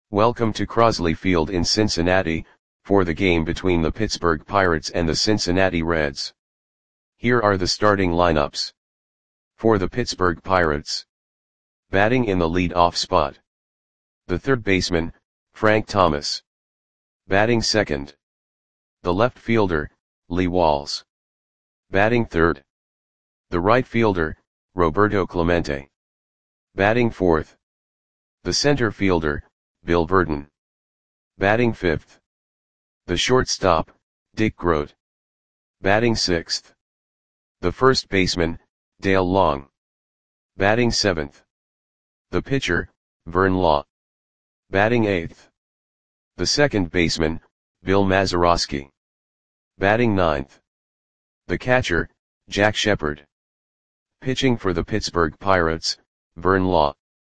Welcome to Crosley Field in Cincinnati, for the game between the Pittsburgh Pirates and the Cincinnati Reds. Here are the starting lineups. For the Pittsburgh Pirates. Batting in the lead-off spot. The third baseman, Frank Thomas. Batting second. The left fielder, Lee Walls. Batting third. The right fielder, Roberto Clemente. Batting fourth. The center fielder, Bill Virdon. Batting fifth. The shortstop, Dick Groat. Batting sixth. The first baseman, Dale Long. Batting seventh. The pitcher, Vern Law. Batting eighth. The second baseman, Bill Mazeroski. Batting ninth. The catcher, Jack Shepard. Pitching for the Pittsburgh Pirates, Vern Law.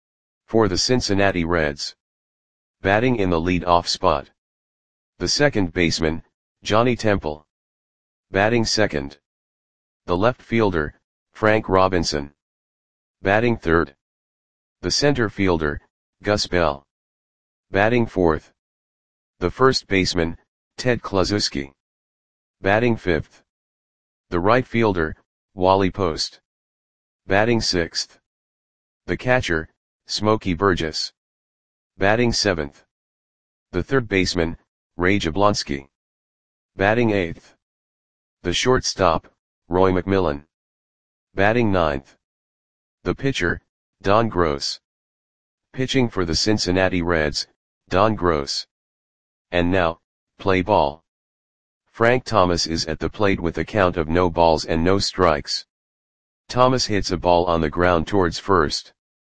For the Cincinnati Reds. Batting in the lead-off spot. The second baseman, Johnny Temple. Batting second. The left fielder, Frank Robinson. Batting third. The center fielder, Gus Bell. Batting fourth. The first baseman, Ted Kluszewski. Batting fifth. The right fielder, Wally Post. Batting sixth. The catcher, Smokey Burgess. Batting seventh. The third baseman, Ray Jablonski. Batting eighth. The shortstop, Roy McMillan. Batting ninth. The pitcher, Don Gross. Pitching for the Cincinnati Reds, Don Gross. And now, play ball. Frank Thomas is at the plate with a count of no balls and no strikes. Thomas hits a ball on the ground towards first.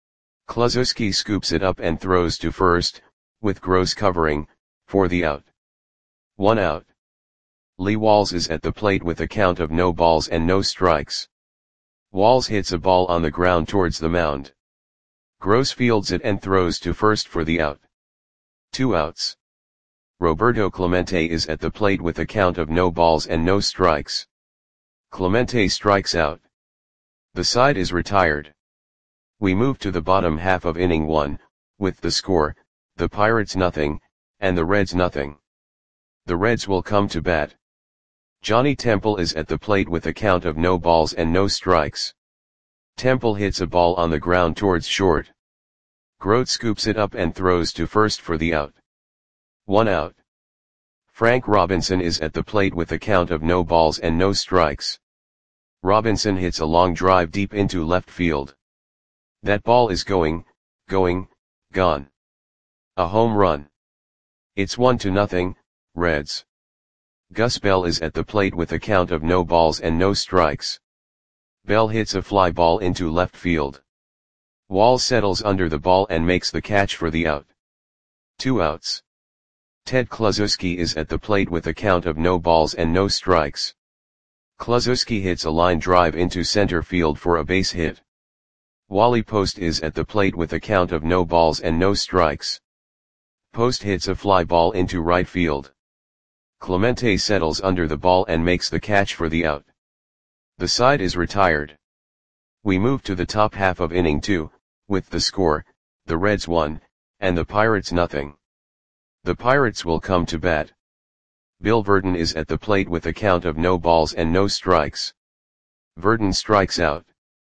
Kluszewski scoops it up and throws to first, with Gross covering, for the out. 1 out. Lee Walls is at the plate with a count of no balls and no strikes. Walls hits a ball on the ground towards the mound. Gross fields it and throws to first for the out. 2 outs. Roberto Clemente is at the plate with a count of no balls and no strikes. Clemente strikes out. The side is retired. We move to the bottom half of inning 1, with the score, the Pirates nothing, and the Reds nothing. The Reds will come to bat. Johnny Temple is at the plate with a count of no balls and no strikes. Temple hits a ball on the ground towards short. Groat scoops it up and throws to first for the out. 1 out. Frank Robinson is at the plate with a count of no balls and no strikes. Robinson hits a long drive deep into left field. That ball is gone. A home run. It's 1-0, Reds. Gus Bell is at the plate with a count of no balls and no strikes. Bell hits a fly ball into left field. Walls settles under the ball and makes the catch for the out. 2 outs. Ted Kluszewski is at the plate with a count of no balls and no strikes. Kluszewski hits a line drive into center field for a base hit. Wally Post is at the plate with a count of no balls and no strikes. Post hits a fly ball into right field. Clemente settles under the ball and makes the catch for the out. The side is retired. We move to the top half of inning 2, with the score, the Reds 1, and the Pirates nothing. The Pirates will come to bat. Bill Virdon is at the plate with a count of no balls and no strikes. Virdon strikes out.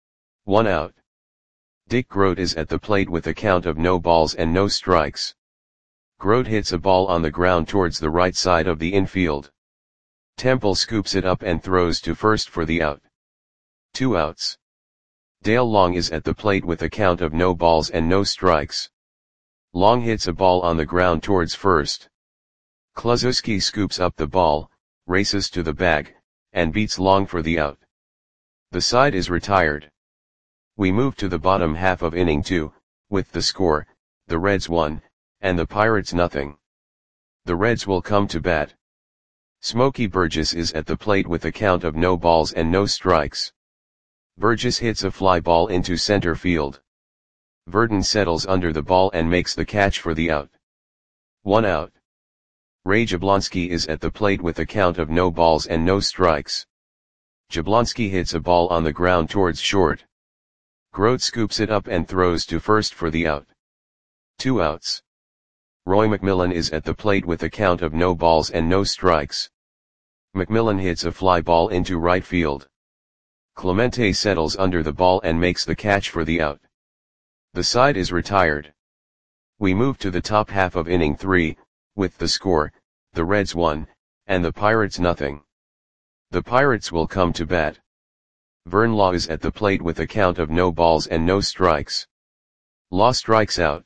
1 out. Dick Groat is at the plate with a count of no balls and no strikes. Groat hits a ball on the ground towards the right side of the infield. Temple scoops it up and throws to first for the out. 2 outs. Dale Long is at the plate with a count of no balls and no strikes. Long hits a ball on the ground towards first. Kluszewski scoops up the ball, races to the bag, and beats Long for the out. The side is retired. We move to the bottom half of inning 2, with the score, the Reds 1, and the Pirates nothing. The Reds will come to bat. Smokey Burgess is at the plate with a count of no balls and no strikes. Burgess hits a fly ball into center field. Virdon settles under the ball and makes the catch for the out. 1 out. Ray Jablonski is at the plate with a count of no balls and no strikes. Jablonski hits a ball on the ground towards short. Groat scoops it up and throws to first for the out. 2 outs. Roy McMillan is at the plate with a count of no balls and no strikes. McMillan hits a fly ball into right field. Clemente settles under the ball and makes the catch for the out. The side is retired. We move to the top half of inning 3, with the score, the Reds 1, and the Pirates nothing. The Pirates will come to bat. Vern Law is at the plate with a count of no balls and no strikes. Law strikes out.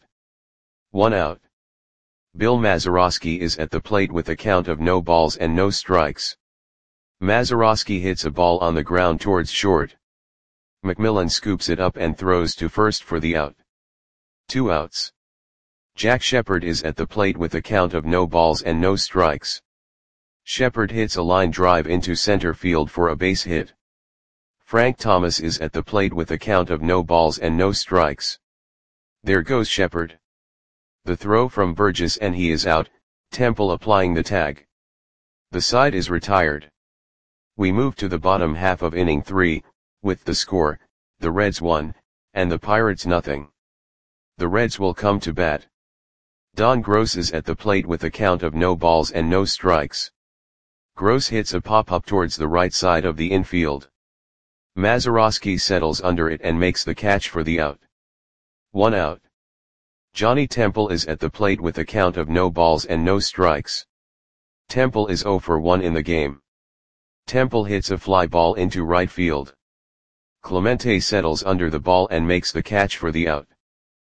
1 out. Bill Mazeroski is at the plate with a count of no balls and no strikes. Mazeroski hits a ball on the ground towards short. McMillan scoops it up and throws to first for the out. 2 outs. Jack Shepherd is at the plate with a count of no balls and no strikes. Shepherd hits a line drive into center field for a base hit. Frank Thomas is at the plate with a count of no balls and no strikes. There goes Shepherd. The throw from Burgess and he is out, Temple applying the tag. The side is retired. We move to the bottom half of inning 3, with the score, the Reds 1, and the Pirates nothing. The Reds will come to bat. Don Gross is at the plate with a count of no balls and no strikes. Gross hits a pop-up towards the right side of the infield. Mazeroski settles under it and makes the catch for the out. 1 out. Johnny Temple is at the plate with a count of no balls and no strikes. Temple is 0 for 1 in the game. Temple hits a fly ball into right field. Clemente settles under the ball and makes the catch for the out.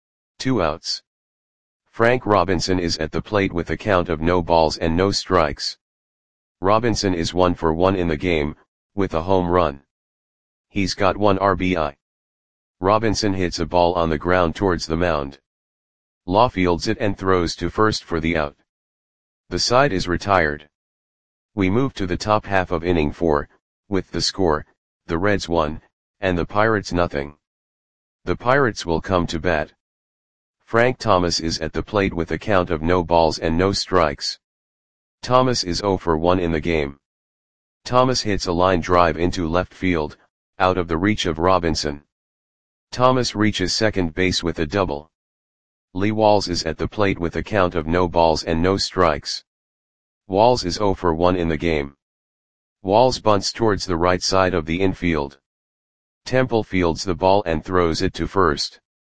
2 outs. Frank Robinson is at the plate with a count of no balls and no strikes. Robinson is 1 for 1 in the game, with a home run. He's got 1 RBI. Robinson hits a ball on the ground towards the mound. Law fields it and throws to first for the out. The side is retired. We move to the top half of inning 4, with the score, the Reds 1, and the Pirates nothing. The Pirates will come to bat. Frank Thomas is at the plate with a count of no balls and no strikes. Thomas is 0 for 1 in the game. Thomas hits a line drive into left field, out of the reach of Robinson. Thomas reaches second base with a double. Lee Walls is at the plate with a count of no balls and no strikes. Walls is 0 for 1 in the game. Walls bunts towards the right side of the infield. Temple fields the ball and throws it to first.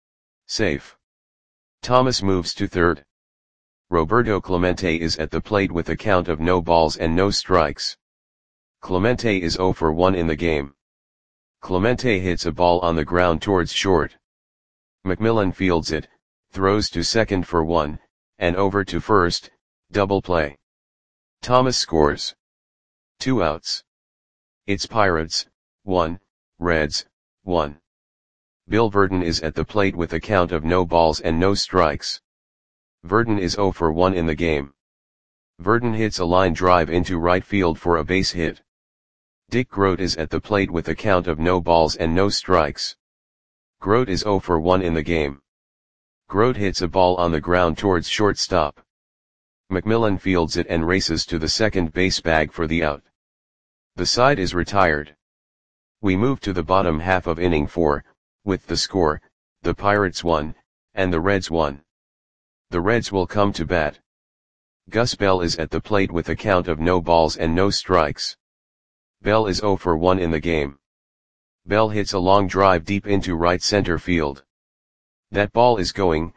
Safe. Thomas moves to third. Roberto Clemente is at the plate with a count of no balls and no strikes. Clemente is 0 for 1 in the game. Clemente hits a ball on the ground towards short. McMillan fields it, throws to second for 1, and over to first, double play. Thomas scores. 2 outs. It's Pirates, 1, Reds, 1. Bill Verdon is at the plate with a count of no balls and no strikes. Verdon is 0 for 1 in the game. Verdon hits a line drive into right field for a base hit. Dick Grote is at the plate with a count of no balls and no strikes. Grote is 0 for 1 in the game. Grote hits a ball on the ground towards shortstop. McMillan fields it and races to the second base bag for the out. The side is retired. We move to the bottom half of inning 4, with the score, the Pirates 1, and the Reds 1. The Reds will come to bat. Gus Bell is at the plate with a count of no balls and no strikes. Bell is 0 for 1 in the game. Bell hits a long drive deep into right center field. That ball is gone.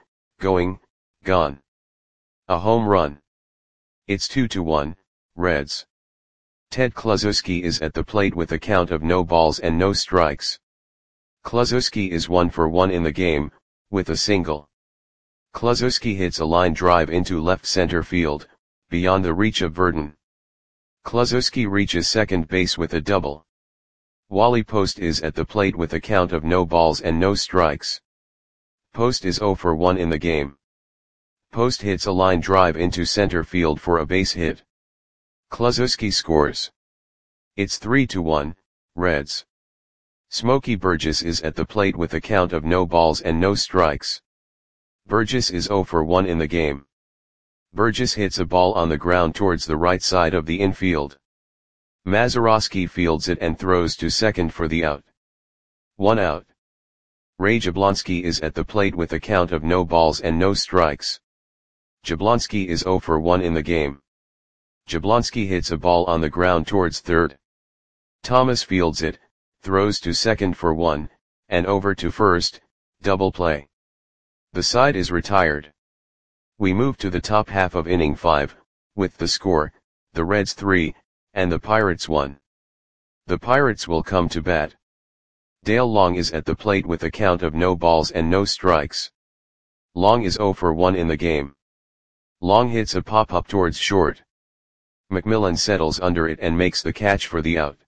A home run. It's 2-1, Reds. Ted Kluszewski is at the plate with a count of no balls and no strikes. Kluszewski is 1 for 1 in the game, with a single. Kluszewski hits a line drive into left center field, beyond the reach of Verdon. Kluszewski reaches second base with a double. Wally Post is at the plate with a count of no balls and no strikes. Post is 0 for 1 in the game. Post hits a line drive into center field for a base hit. Kluszewski scores. It's 3-1, Reds. Smokey Burgess is at the plate with a count of no balls and no strikes. Burgess is 0 for 1 in the game. Burgess hits a ball on the ground towards the right side of the infield. Mazeroski fields it and throws to second for the out. 1 out. Ray Jablonski is at the plate with a count of no balls and no strikes. Jablonski is 0 for 1 in the game. Jablonski hits a ball on the ground towards third. Thomas fields it, throws to second for 1, and over to first, double play. The side is retired. We move to the top half of inning 5, with the score, the Reds 3, and the Pirates 1. The Pirates will come to bat. Dale Long is at the plate with a count of no balls and no strikes. Long is 0 for 1 in the game. Long hits a pop-up towards short. McMillan settles under it and makes the catch for the out.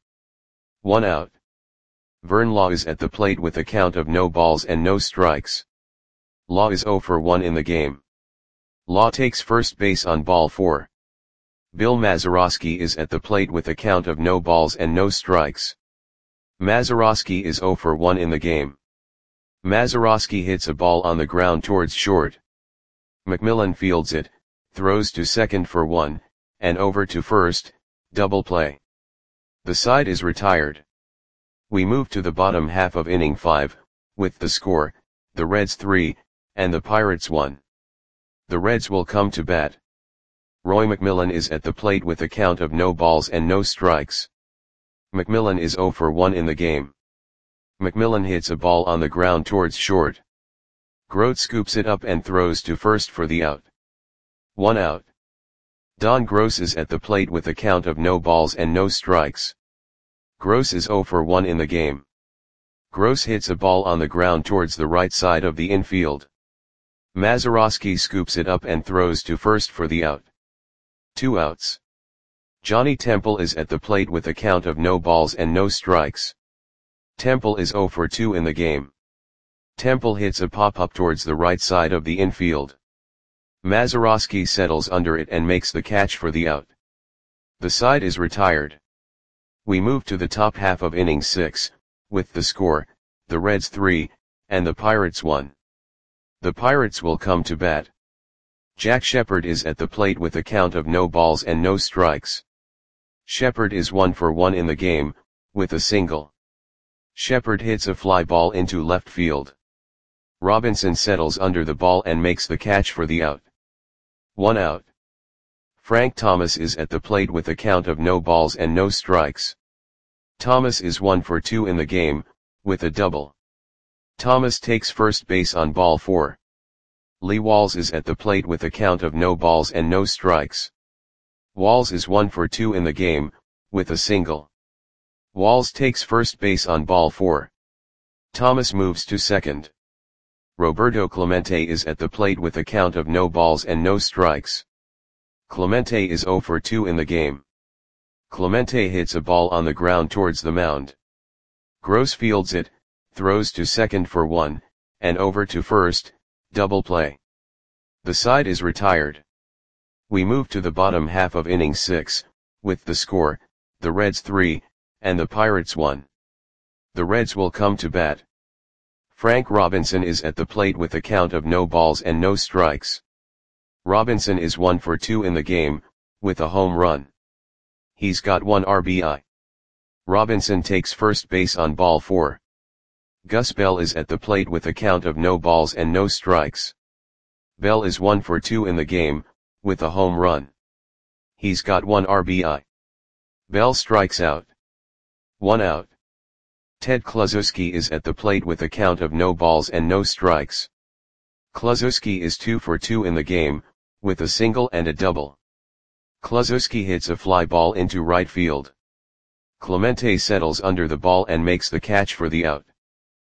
1 out. Vern Law is at the plate with a count of no balls and no strikes. Law is 0 for 1 in the game. Law takes first base on ball 4. Bill Mazeroski is at the plate with a count of no balls and no strikes. Mazeroski is 0 for 1 in the game. Mazeroski hits a ball on the ground towards short. McMillan fields it, throws to second for 1, and over to first, double play. The side is retired. We move to the bottom half of inning 5, with the score, the Reds 3, and the Pirates 1. The Reds will come to bat. Roy McMillan is at the plate with a count of no balls and no strikes. McMillan is 0 for 1 in the game. McMillan hits a ball on the ground towards short. Grote scoops it up and throws to first for the out. 1 out. Don Gross is at the plate with a count of no balls and no strikes. Gross is 0 for 1 in the game. Gross hits a ball on the ground towards the right side of the infield. Mazeroski scoops it up and throws to first for the out. 2 outs. Johnny Temple is at the plate with a count of no balls and no strikes. Temple is 0 for 2 in the game. Temple hits a pop-up towards the right side of the infield. Mazeroski settles under it and makes the catch for the out. The side is retired. We move to the top half of inning 6, with the score, the Reds 3, and the Pirates 1. The Pirates will come to bat. Jack Shepherd is at the plate with a count of no balls and no strikes. Shepherd is 1 for 1 in the game, with a single. Shepherd hits a fly ball into left field. Robinson settles under the ball and makes the catch for the out. 1 out. Frank Thomas is at the plate with a count of no balls and no strikes. Thomas is 1 for 2 in the game, with a double. Thomas takes first base on ball 4. Lee Walls is at the plate with a count of no balls and no strikes. Walls is 1 for 2 in the game, with a single. Walls takes first base on ball 4. Thomas moves to second. Roberto Clemente is at the plate with a count of no balls and no strikes. Clemente is 0 for 2 in the game. Clemente hits a ball on the ground towards the mound. Gross fields it, throws to second for 1, and over to first, double play. The side is retired. We move to the bottom half of inning 6, with the score, the Reds 3, and the Pirates 1. The Reds will come to bat. Frank Robinson is at the plate with a count of no balls and no strikes. Robinson is 1 for 2 in the game, with a home run. He's got 1 RBI. Robinson takes first base on ball 4. Gus Bell is at the plate with a count of no balls and no strikes. Bell is 1 for 2 in the game, with a home run. He's got 1 RBI. Bell strikes out. 1 out. Ted Kluszewski is at the plate with a count of no balls and no strikes. Kluszewski is 2 for 2 in the game, with a single and a double. Kluszewski hits a fly ball into right field. Clemente settles under the ball and makes the catch for the out.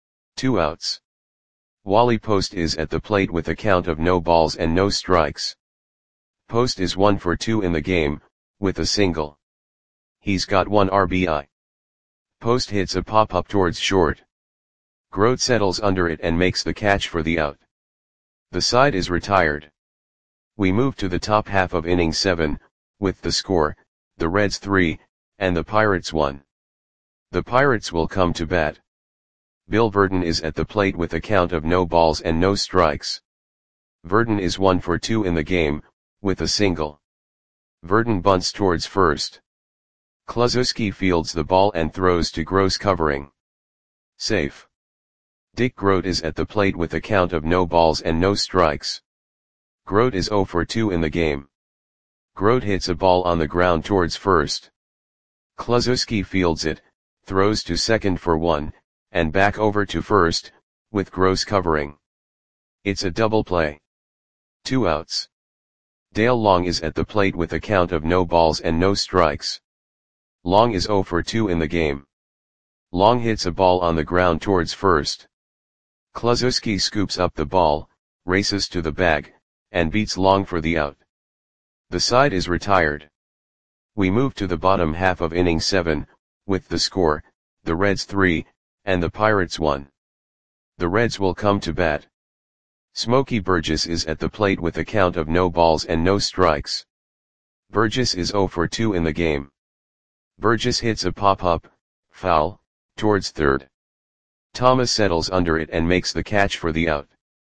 2 outs. Wally Post is at the plate with a count of no balls and no strikes. Post is 1 for 2 in the game, with a single. He's got 1 RBI. Post hits a pop-up towards short. Grote settles under it and makes the catch for the out. The side is retired. We move to the top half of inning 7, with the score, the Reds 3, and the Pirates 1. The Pirates will come to bat. Bill Verdon is at the plate with a count of no balls and no strikes. Verdon is 1 for 2 in the game, with a single. Verdon bunts towards first. Kluszewski fields the ball and throws to Gross covering. Safe. Dick Grote is at the plate with a count of no balls and no strikes. Grote is 0 for 2 in the game. Grote hits a ball on the ground towards first. Kluszewski fields it, throws to second for 1, and back over to first, with Gross covering. It's a double play. 2 outs. Dale Long is at the plate with a count of no balls and no strikes. Long is 0 for 2 in the game. Long hits a ball on the ground towards first. Kluszewski scoops up the ball, races to the bag, and beats Long for the out. The side is retired. We move to the bottom half of inning 7, with the score, the Reds 3, and the Pirates 1. The Reds will come to bat. Smokey Burgess is at the plate with a count of no balls and no strikes. Burgess is 0 for 2 in the game. Burgess hits a pop-up, foul, towards third. Thomas settles under it and makes the catch for the out.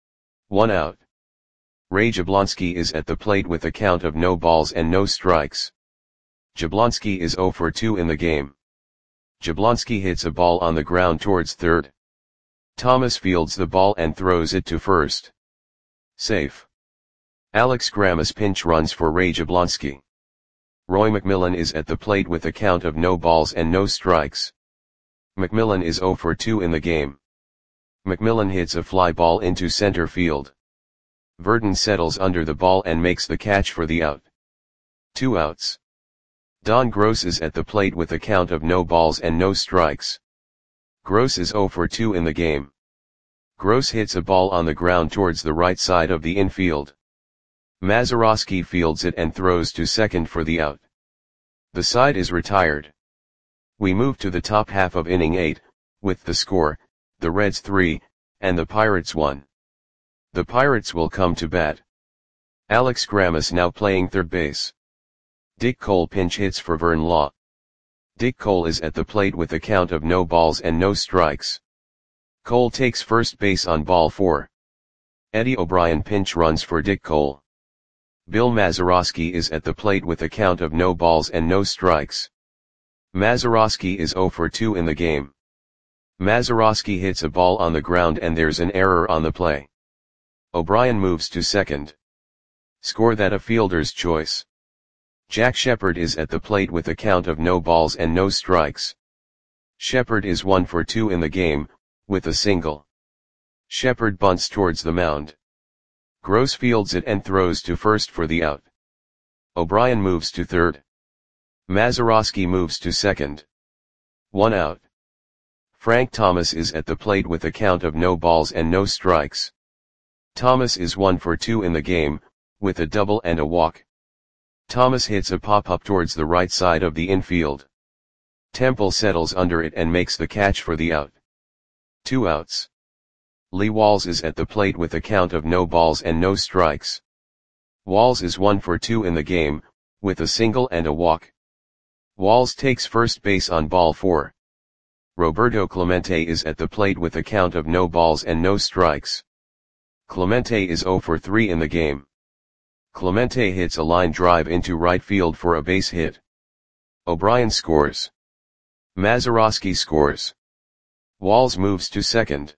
1 out. Ray Jablonski is at the plate with a count of no balls and no strikes. Jablonski is 0 for 2 in the game. Jablonski hits a ball on the ground towards third. Thomas fields the ball and throws it to first. Safe. Alex Grammas pinch runs for Ray Jablonski. Roy McMillan is at the plate with a count of no balls and no strikes. McMillan is 0 for 2 in the game. McMillan hits a fly ball into center field. Verdon settles under the ball and makes the catch for the out. 2 outs. Don Gross is at the plate with a count of no balls and no strikes. Gross is 0 for 2 in the game. Gross hits a ball on the ground towards the right side of the infield. Mazeroski fields it and throws to second for the out. The side is retired. We move to the top half of inning 8, with the score, the Reds 3, and the Pirates 1. The Pirates will come to bat. Alex Grammas now playing third base. Dick Cole pinch hits for Vern Law. Dick Cole is at the plate with a count of no balls and no strikes. Cole takes first base on ball 4. Eddie O'Brien pinch runs for Dick Cole. Bill Mazeroski is at the plate with a count of no balls and no strikes. Mazeroski is 0 for 2 in the game. Mazeroski hits a ball on the ground and there's an error on the play. O'Brien moves to second. Score that a fielder's choice. Jack Shepard is at the plate with a count of no balls and no strikes. Shepard is 1 for 2 in the game, with a single. Shepard bunts towards the mound. Gross fields it and throws to first for the out. O'Brien moves to third. Mazeroski moves to second. 1 out. Frank Thomas is at the plate with a count of no balls and no strikes. Thomas is 1 for 2 in the game, with a double and a walk. Thomas hits a pop-up towards the right side of the infield. Temple settles under it and makes the catch for the out. 2 outs. Lee Walls is at the plate with a count of no balls and no strikes. Walls is 1 for 2 in the game, with a single and a walk. Walls takes first base on ball 4. Roberto Clemente is at the plate with a count of no balls and no strikes. Clemente is 0 for 3 in the game. Clemente hits a line drive into right field for a base hit. O'Brien scores. Mazeroski scores. Walls moves to second.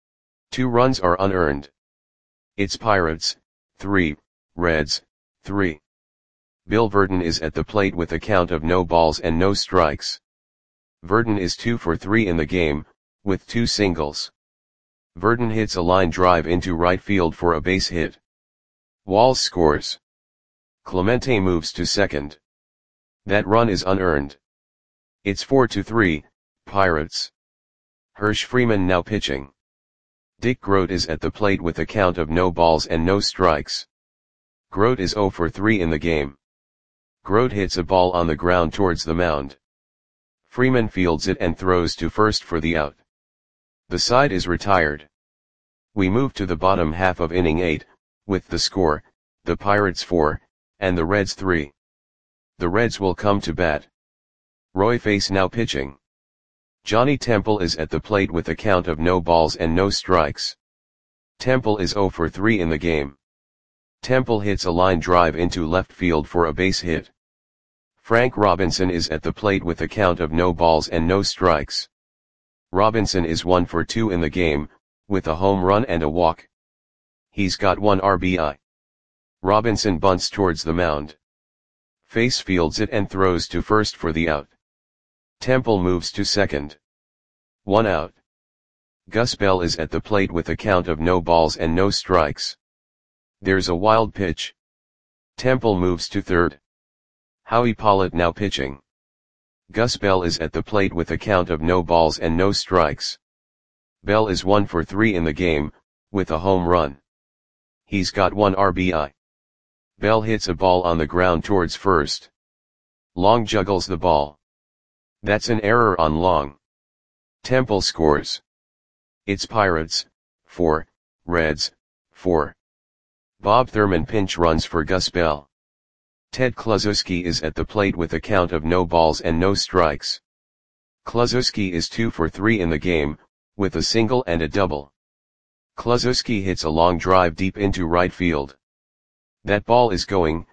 2 runs are unearned. It's Pirates, 3, Reds, 3. Bill Verdon is at the plate with a count of no balls and no strikes. Verdon is 2 for 3 in the game, with 2 singles. Verdon hits a line drive into right field for a base hit. Walls scores. Clemente moves to second. That run is unearned. It's 4-3, Pirates. Hirsch Freeman now pitching. Dick Grote is at the plate with a count of no balls and no strikes. Grote is 0 for 3 in the game. Grote hits a ball on the ground towards the mound. Freeman fields it and throws to first for the out. The side is retired. We move to the bottom half of inning 8, with the score, the Pirates 4, and the Reds 3. The Reds will come to bat. Roy Face now pitching. Johnny Temple is at the plate with a count of no balls and no strikes. Temple is 0 for 3 in the game. Temple hits a line drive into left field for a base hit. Frank Robinson is at the plate with a count of no balls and no strikes. Robinson is 1 for 2 in the game, with a home run and a walk. He's got 1 RBI. Robinson bunts towards the mound. Face fields it and throws to first for the out. Temple moves to second. 1 out. Gus Bell is at the plate with a count of no balls and no strikes. There's a wild pitch. Temple moves to third. Howie Pollitt now pitching. Gus Bell is at the plate with a count of no balls and no strikes. Bell is 1 for 3 in the game, with a home run. He's got 1 RBI. Bell hits a ball on the ground towards first. Long juggles the ball. That's an error on Long. Temple scores. It's Pirates, 4, Reds, 4. Bob Thurman pinch runs for Gus Bell. Ted Kluszewski is at the plate with a count of no balls and no strikes. Kluszewski is 2 for 3 in the game, with a single and a double. Kluszewski hits a long drive deep into right field. That ball is gone.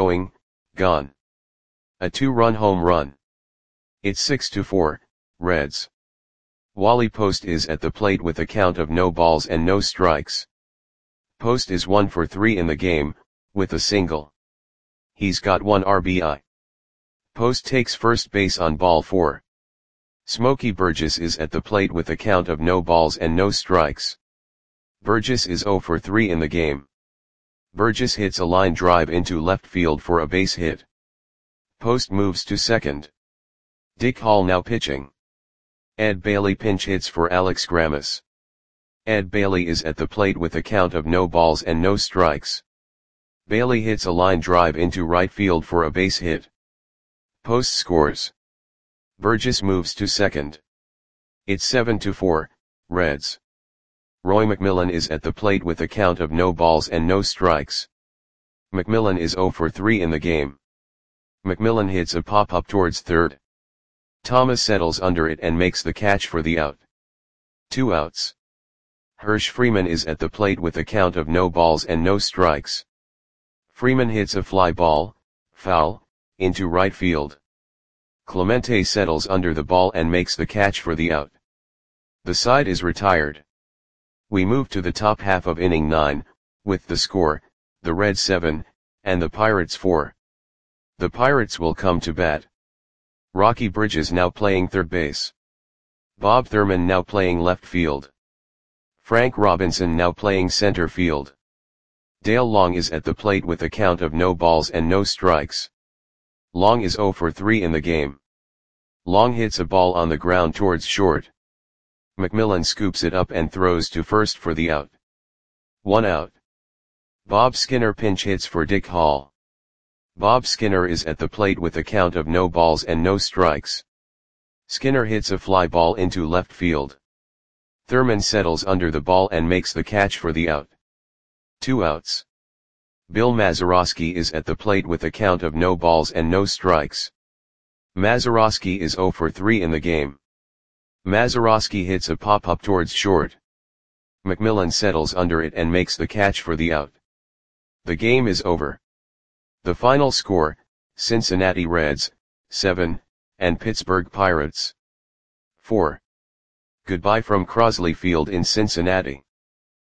A 2-run home run. It's 6-4, Reds. Wally Post is at the plate with a count of no balls and no strikes. Post is 1 for 3 in the game, with a single. He's got 1 RBI. Post takes first base on ball 4. Smokey Burgess is at the plate with a count of no balls and no strikes. Burgess is 0 for 3 in the game. Burgess hits a line drive into left field for a base hit. Post moves to second. Dick Hall now pitching. Ed Bailey pinch hits for Alex Grammas. Ed Bailey is at the plate with a count of no balls and no strikes. Bailey hits a line drive into right field for a base hit. Post scores. Burgess moves to second. It's 7-4, Reds. Roy McMillan is at the plate with a count of no balls and no strikes. McMillan is 0 for 3 in the game. McMillan hits a pop-up towards third. Thomas settles under it and makes the catch for the out. 2 outs. Hirsch Freeman is at the plate with a count of no balls and no strikes. Freeman hits a fly ball, foul, into right field. Clemente settles under the ball and makes the catch for the out. The side is retired. We move to the top half of inning 9, with the score, the Reds 7, and the Pirates 4. The Pirates will come to bat. Rocky Bridges now playing third base. Bob Thurman now playing left field. Frank Robinson now playing center field. Dale Long is at the plate with a count of no balls and no strikes. Long is 0 for 3 in the game. Long hits a ball on the ground towards short. McMillan scoops it up and throws to first for the out. 1 out. Bob Skinner pinch hits for Dick Hall. Bob Skinner is at the plate with a count of no balls and no strikes. Skinner hits a fly ball into left field. Thurman settles under the ball and makes the catch for the out. 2 outs. Bill Mazeroski is at the plate with a count of no balls and no strikes. Mazeroski is 0 for 3 in the game. Mazeroski hits a pop-up towards short. McMillan settles under it and makes the catch for the out. The game is over. The final score, Cincinnati Reds, 7, and Pittsburgh Pirates, 4. Goodbye from Crosley Field in Cincinnati.